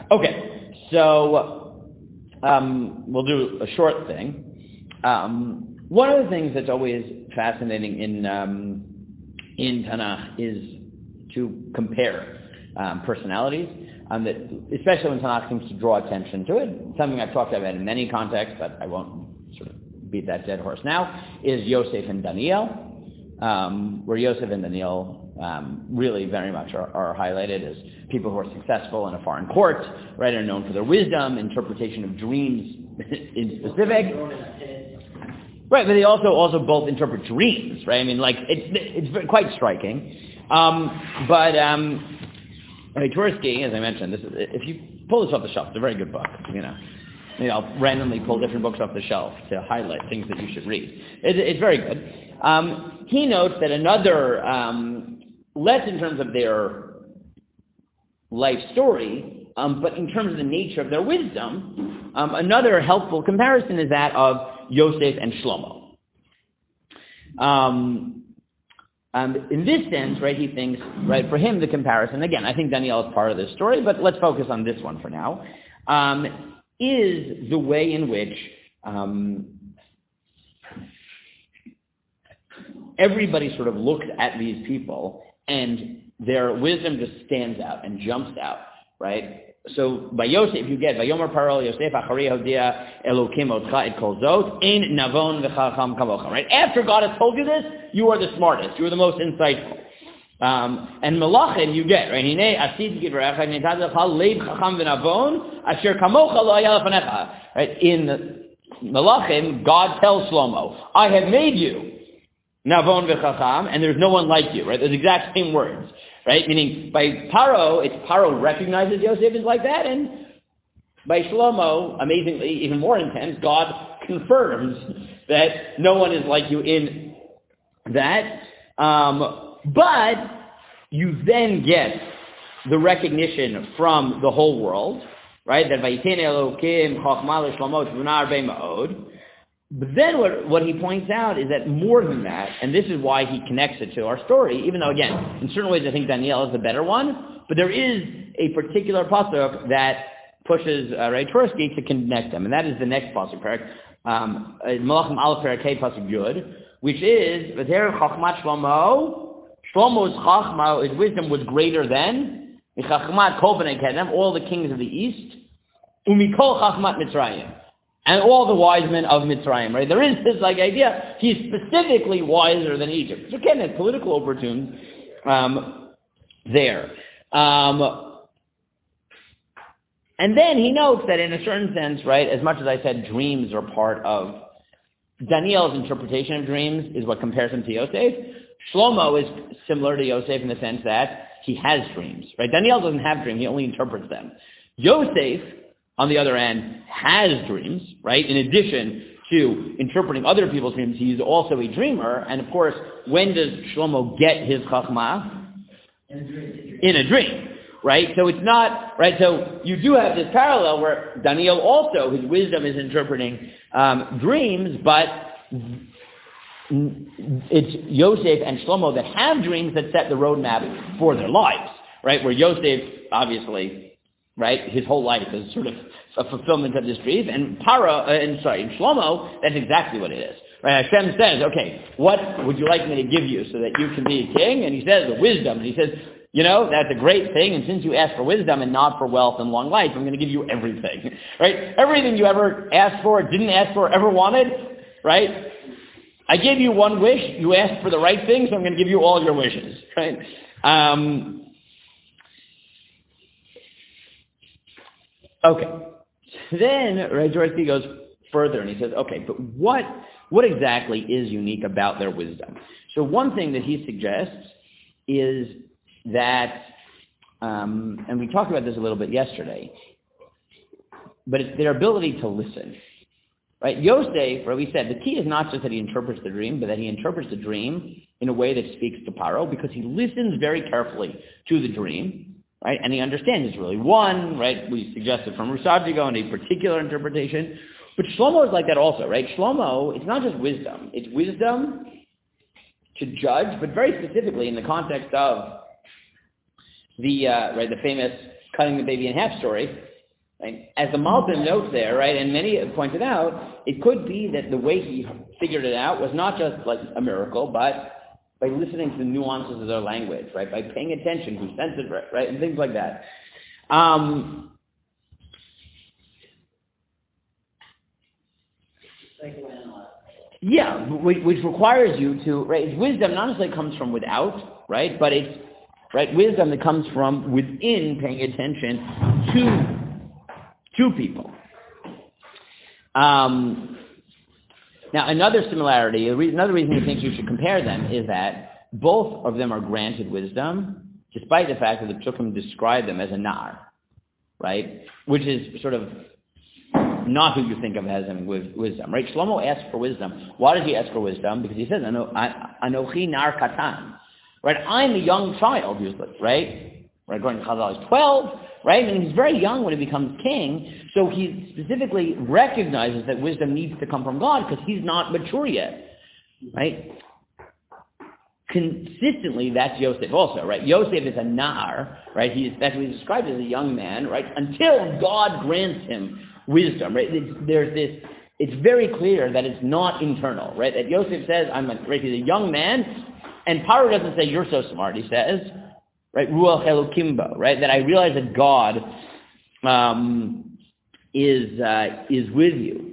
Okay, so we'll do a short thing. One of the things that's always fascinating in Tanakh is to compare personalities, that especially when Tanakh seems to draw attention to it. Something I've talked about in many contexts, but I won't sort of beat that dead horse now, is Yosef and Daniel, where Yosef and Daniel really very much are highlighted as people who are successful in a foreign court, right, are known for their wisdom, interpretation of dreams in specific. Right, but they also both interpret dreams, right? I mean, like, it's quite striking. Tursky, as I mentioned, if you pull this off the shelf, it's a very good book, Maybe I'll randomly pull different books off the shelf to highlight things that you should read. It's very good. He notes that another, less in terms of their life story, but in terms of the nature of their wisdom, another helpful comparison is that of Yosef and Shlomo. In this sense, right, he thinks, right, for him the comparison, again, I think Daniel is part of this story, but let's focus on this one for now, is the way in which everybody sort of looks at these people and their wisdom just stands out and jumps out, right? So by Yosef, you get Vayomer Paro Yosef Achari Hodia Elokim Otcha Et Kol Zot Ein Navon V'Chacham Kamocha. Right after God has told you this, you are the smartest, you are the most insightful. And Malachim, you get right. Hinei Asid Givrecha Nitad Lecha Leib Chacham V'Navon Asher Kamocha Lo Hayal Lefanecha. Right, in Malachim, God tells Shlomo, I have made you Navon V'Chacham, and there's no one like you. Right, those exact same words. Right? Meaning, by Paro, Paro recognizes Yosef as like that, and by Shlomo, amazingly, even more intense, God confirms that no one is like you in that. But you then get the recognition from the whole world, right? That Vayiten Elokim Chochma LeShlomo Tvuna Arbei Ma'od. But then what he points out is that more than that, and this is why he connects it to our story, even though, again, in certain ways I think Daniel is the better one, but there is a particular pasuk that pushes Ray Tursky to connect them, and that is the next pasuk, Malachim Aleph Perek Hey pasuk Yud, which is, V'ter Chachmat Shlomo, Shlomo's Chachma, his wisdom was greater than, Chachmat Kol Bnei Kedem, all the kings of the east, Umikol Chachmat Mitzrayim, and all the wise men of Mitzrayim, right? There is this idea, he's specifically wiser than Egypt. So again, a political opportune there. And then he notes that in a certain sense, right, as much as I said dreams are part of Daniel's interpretation of dreams is what compares him to Yosef. Shlomo is similar to Yosef in the sense that he has dreams, right? Daniel doesn't have dreams, he only interprets them. Yosef, on the other hand, has dreams, right? In addition to interpreting other people's dreams, he's also a dreamer. And of course, when does Shlomo get his chachma? In a dream, right? So it's not, right? So you do have this parallel where Daniel also, his wisdom is interpreting dreams, but it's Yosef and Shlomo that have dreams that set the roadmap for their lives, right? Where Yosef, obviously, right, his whole life is sort of a fulfillment of this dream, and Shlomo, that's exactly what it is. Right? Hashem says, okay, what would you like me to give you so that you can be a king? And he says, the wisdom. And he says, that's a great thing, and since you asked for wisdom and not for wealth and long life, I'm going to give you everything. Right? Everything you ever asked for, didn't ask for, ever wanted, right? I gave you one wish, you asked for the right thing, so I'm going to give you all your wishes. Right? Okay. Then Dorothy goes further and he says, okay, but what exactly is unique about their wisdom? So one thing that he suggests is that, and we talked about this a little bit yesterday, but it's their ability to listen. Right? Yosef, where we said, the key is not just that he interprets the dream, but that he interprets the dream in a way that speaks to Paro, because he listens very carefully to the dream. Right? And he understands it's really one, right? We suggested from Rusajigo and a particular interpretation. But Shlomo is like that also, right? Shlomo, it's not just wisdom. It's wisdom to judge, but very specifically in the context of the famous cutting the baby in half story. Right? As the Malbim notes there, right, and many have pointed out, it could be that the way he figured it out was not just like a miracle, but by listening to the nuances of their language, right, by paying attention, who senses it, right, and things like that. Yeah, which requires you to, right, wisdom not necessarily comes from without, right, but it's, right, wisdom that comes from within paying attention to people. Now, another similarity, another reason he thinks you should compare them is that both of them are granted wisdom, despite the fact that the Psukim describe them as a nar, right, which is sort of not who you think of as having wisdom, right? Shlomo asks for wisdom. Why does he ask for wisdom? Because he says, Anochi nar katan, right? I'm a young child, usually, right? According to Chazal, he's 12, right? And he's very young when he becomes king, so he specifically recognizes that wisdom needs to come from God because he's not mature yet, right? Consistently, that's Yosef also, right? Yosef is a nar, right? That's what he's described as a young man, right? Until God grants him wisdom, right? It's very clear that it's not internal, right? That Yosef says, he's a young man, and Paro doesn't say, you're so smart, he says, right? Ruach Elokimbo, right? That I realize that God is with you.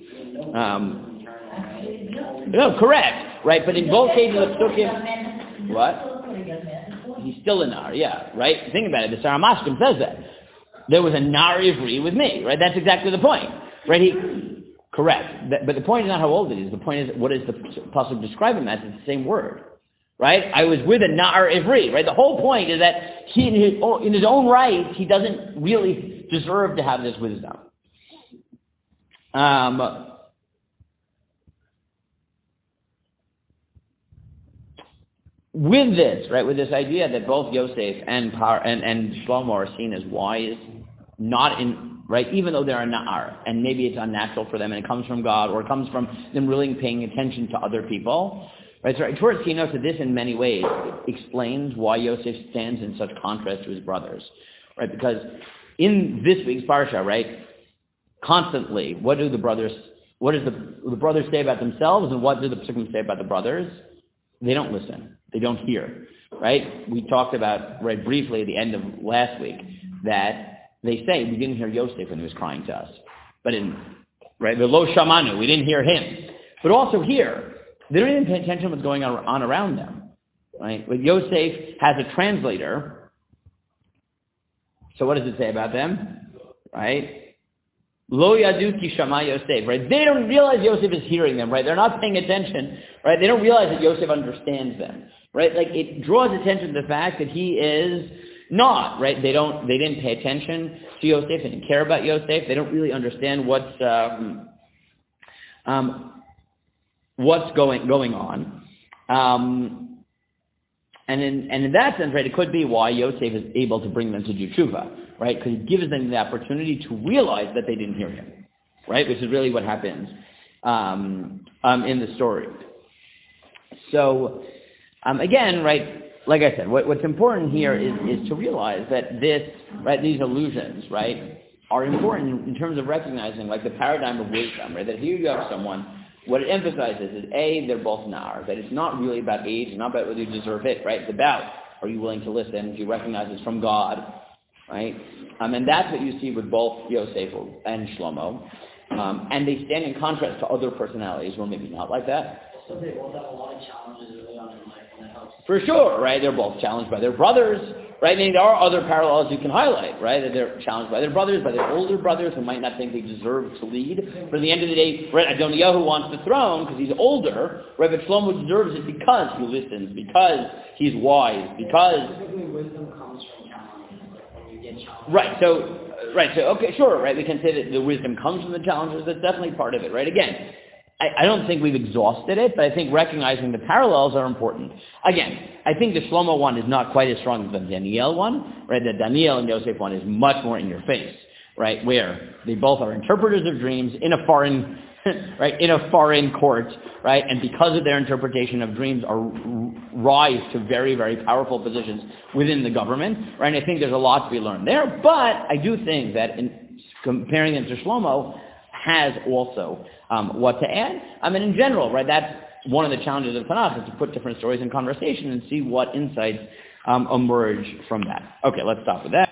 No, correct, right? But in both cases of Psukim, what? He's still a nar, yeah, right? Think about it. The Sarah Mashkim says that. There was a nar ivri with me, right? That's exactly the point, right? Correct. But the point is not how old he is. The point is, what is the pasuk describe him as? It's the same word, right? I was with a nar ivri, right? The whole point is that he, in his own right, he doesn't really deserve to have this wisdom. With this, right, with this idea that both Yosef and Shlomo are seen as wise, not in, right, even though they're a na'ar, and maybe it's unnatural for them, and it comes from God, or it comes from them really paying attention to other people, right? So Tversky notes that this in many ways explains why Yosef stands in such contrast to his brothers, right? Because in this week's parsha, right, constantly, what does the brothers say about themselves, and what do the Psukim say about the brothers? They don't listen. They don't hear, right? We talked about, right, briefly at the end of last week that they say we didn't hear Yosef when he was crying to us. But right, the Lo Shamanu, we didn't hear him. But also here, they don't even pay attention to what's going on around them, right? But Yosef has a translator. So what does it say about them, right? Lo yadu ki shama Yosef, right? They don't realize Yosef is hearing them, right? They're not paying attention, right? They don't realize that Yosef understands them, right? Like, it draws attention to the fact that he is not, right? They didn't pay attention to Yosef, they didn't care about Yosef, they don't really understand what's going on. And in that sense, right, it could be why Yosef is able to bring them to do tshuva, right? Because he gives them the opportunity to realize that they didn't hear him, right? Which is really what happens in the story. So, again, right, like I said, what's important here is to realize that these allusions, right, are important in terms of recognizing, like, the paradigm of wisdom, right? That here you have someone. What it emphasizes is, A, they're both nar, that it's not really about age, it's not about whether you deserve it, right? It's about, are you willing to listen? Do you recognize it's from God, right? And that's what you see with both Yosef and Shlomo. And they stand in contrast to other personalities who are maybe not like that. So they both have a lot of challenges early on in life, and that helps. For sure, right? They're both challenged by their brothers, right? I mean, there are other parallels you can highlight, right? That they're challenged by their brothers, by their older brothers who might not think they deserve to lead. But at the end of the day, right, Adoniyahu wants the throne because he's older, right? But Shlomo deserves it because he listens, because he's wise, because... Typically, wisdom comes from challenges, when you get challenged. Right, so, okay, sure, right? We can say that the wisdom comes from the challenges. That's definitely part of it, right? Again, I don't think we've exhausted it, but I think recognizing the parallels are important. Again, I think the Shlomo one is not quite as strong as the Daniel one, right? The Daniel and Yosef one is much more in your face, right? Where they both are interpreters of dreams in a foreign, right? In a foreign court, right? And because of their interpretation of dreams rise to very, very powerful positions within the government, right? And I think there's a lot to be learned there, but I do think that comparing them to Shlomo has also what to add. I mean, in general, right, that's one of the challenges of Tanakh, is to put different stories in conversation and see what insights emerge from that. Okay, let's stop with that.